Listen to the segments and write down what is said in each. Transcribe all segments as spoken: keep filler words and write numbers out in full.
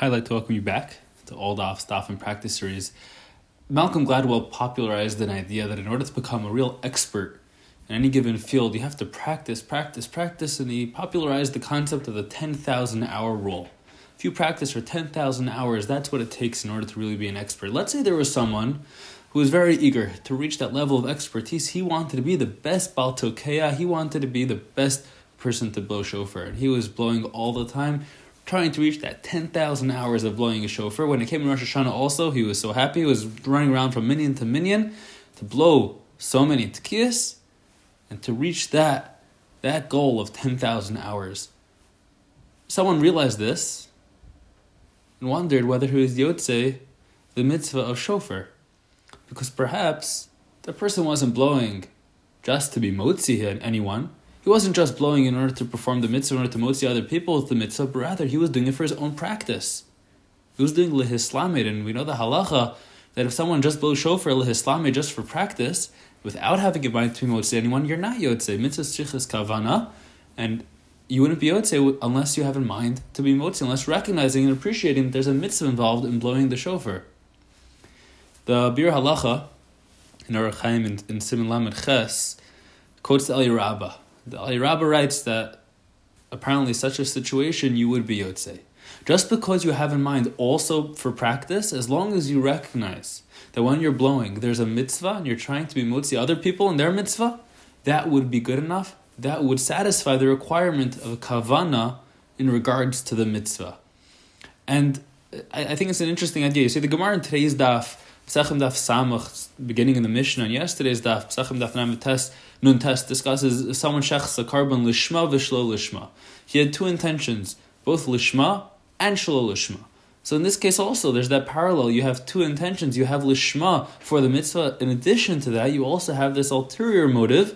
I'd like to welcome you back to All Daf Daf and Practice series. Malcolm Gladwell popularized an idea that in order to become a real expert in any given field, you have to practice, practice, practice, and he popularized the concept of the ten thousand hour rule. If you practice for ten thousand hours, that's what it takes in order to really be an expert. Let's say there was someone who was very eager to reach that level of expertise. He wanted to be the best Baal Tokeya, he wanted to be the best person to blow shofar, and he was blowing all the time, trying to reach that ten thousand hours of blowing a shofar. When it came to Rosh Hashanah also, he was so happy. He was running around from minyan to minyan to blow so many tkiyas and to reach that, that goal of ten thousand hours. Someone realized this and wondered whether he was Yotzei the mitzvah of shofar. Because perhaps the person wasn't blowing just to be motzi anyone. He wasn't just blowing in order to perform the mitzvah, in order to motzi other people with the mitzvah, but rather he was doing it for his own practice. He was doing lehislamid, and we know the halacha that if someone just blows shofar lehislamid just for practice, without having a mind to be motzi anyone, you're not yotzei. Mitzvah strichas kavana, and you wouldn't be yotzei unless you have in mind to be motzi, unless recognizing and appreciating that there's a mitzvah involved in blowing the shofar. The Bir Halacha in Orach Chaim in, in Siman Lamed Ches quotes the Eli Rabbah. The Ali Rabbah writes that apparently such a situation you would be yotzei. Just because you have in mind also for practice, as long as you recognize that when you're blowing there's a mitzvah and you're trying to be motzi other people in their mitzvah, that would be good enough. That would satisfy the requirement of a kavana in regards to the mitzvah. And I, I think it's an interesting idea. You see, the Gemara in today's daf, Pesachim daf Samach, beginning in the Mishnah, and yesterday's daf, Pesachim daf Nun Test, Nun Test discusses if someone shechs a carbon lishma v'shlo lishma. He had two intentions, both lishma and shlo lishma. So in this case also, there's that parallel. You have two intentions. You have lishma for the mitzvah. In addition to that, you also have this ulterior motive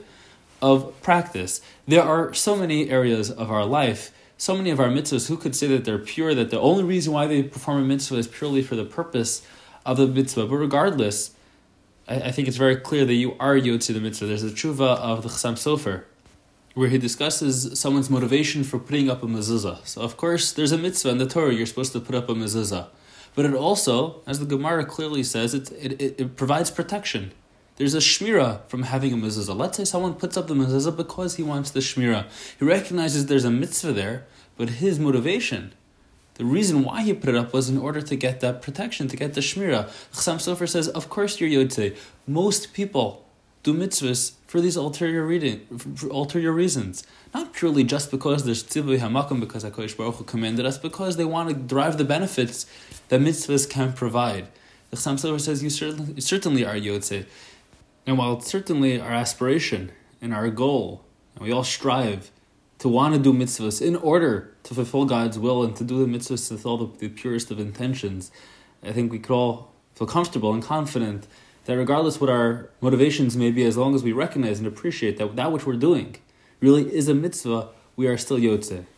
of practice. There are so many areas of our life, so many of our mitzvahs, who could say that they're pure, that the only reason why they perform a mitzvah is purely for the purpose of the mitzvah. But regardless, I, I think it's very clear that you are yotzei the mitzvah. There's a tshuva of the Chassam Sofer, where he discusses someone's motivation for putting up a mezuzah. So of course, there's a mitzvah in the Torah, you're supposed to put up a mezuzah. But it also, as the Gemara clearly says, it, it, it, it provides protection. There's a shmira from having a mezuzah. Let's say someone puts up the mezuzah because he wants the shmira. He recognizes there's a mitzvah there, but his motivation, the reason why he put it up was in order to get that protection, to get the shmira. Chassam Sofer says, of course you're yotzei. Most people do mitzvahs for these ulterior reading, for ulterior reasons. Not purely just because there's tzivui hamakom, because HaKadosh Baruch Hu commanded us, because they want to derive the benefits that mitzvahs can provide. The Chassam Sofer says, you certainly, you certainly are yotzei. And while it's certainly our aspiration and our goal, and we all strive to want to do mitzvahs in order to fulfill God's will and to do the mitzvahs with all the, the purest of intentions, I think we could all feel comfortable and confident that regardless what our motivations may be, as long as we recognize and appreciate that that which we're doing really is a mitzvah, we are still yotzei.